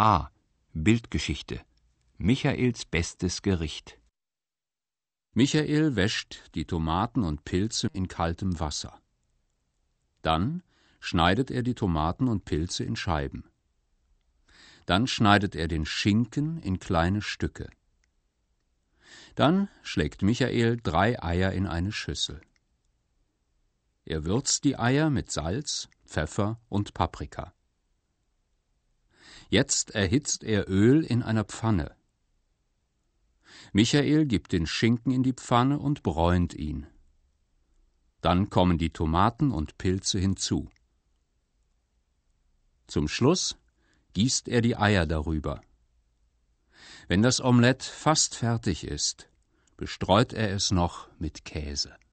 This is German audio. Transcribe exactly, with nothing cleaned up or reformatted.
A. Bildgeschichte. Michaels bestes Gericht. Michael wäscht die Tomaten und Pilze in kaltem Wasser. Dann schneidet er die Tomaten und Pilze in Scheiben. Dann schneidet er den Schinken in kleine Stücke. Dann schlägt Michael drei Eier in eine Schüssel. Er würzt die Eier mit Salz, Pfeffer und Paprika. Jetzt erhitzt er Öl in einer Pfanne. Michael gibt den Schinken in die Pfanne und bräunt ihn. Dann kommen die Tomaten und Pilze hinzu. Zum Schluss gießt er die Eier darüber. Wenn das Omelett fast fertig ist, bestreut er es noch mit Käse.